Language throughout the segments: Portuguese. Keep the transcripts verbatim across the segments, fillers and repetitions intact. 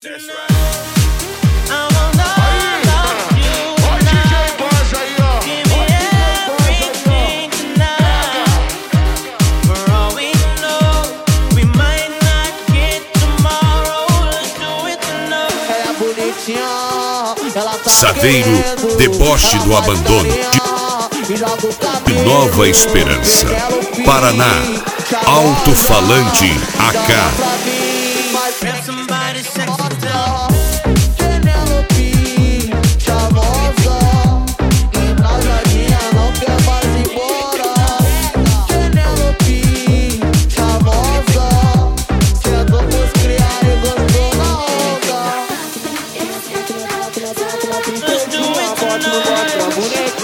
That's right. I wanna Aí, love you ó, D J now. Boss aí, ó. Give me everything tonight. For all we know, we might not get tomorrow. Let's do it tonight. Ela é bonitinha, ela tá Saveiro, querendo, deboche ela do faz abandono. carinha, e joga o De cabelo, Nova Esperança, Paraná, Alto-Falante A K. Grab somebody sexy down. Penelope, charmosa, embrasadinha, não quer mais ir embora. Penelope, charmosa, sentou pros criar e gostou na onda. Let's do it tonight.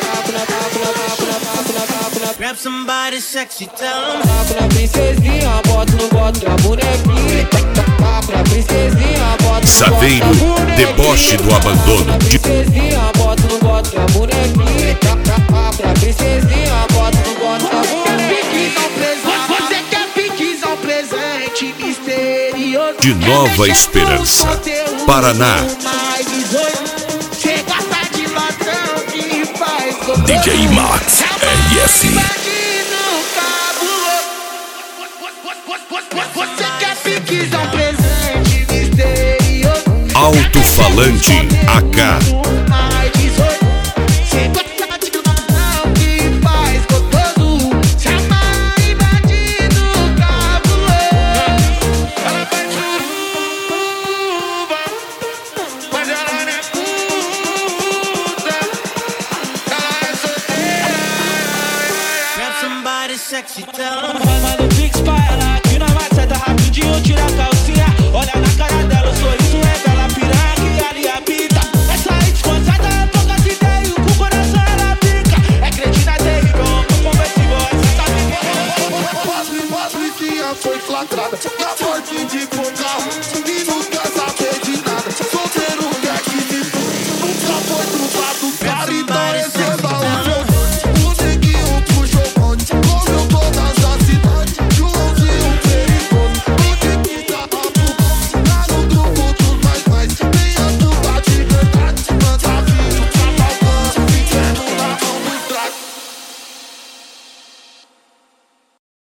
Grab somebody sexy down. Pra princesinha, bota no bota a bonequinha. Pra princesinha, bota no Saveiro, deboche do abandono. De princesinha, bota no bota a bonequinha. Pra princesinha, bota no bota a bonequinha. Você quer piquizão presente misterioso? De Nova Esperança, Paraná. Você gosta de ladrão que faz gostoso. D J Max R S. Você quer piquizão presente misterioso? Alto-Falante A K. Mais dezoito. Você gosta de ladrão que faz gostoso. Chama e bandido cabuloso. Ela faz suruba, mas ela não é puta. Ela é solteira. Grab somebody sexy down. Manda o pix pra ela aqui na maceta rapidinho, tira a calcinha. Olha na cara dela, o sorriso revela a piranha que ali habita. Essa aí descansada, toca as ideias, com o coração ela pica. É cretina terrível, não conversível, essa tá vivendo. Posso, posso, que foi flagrada.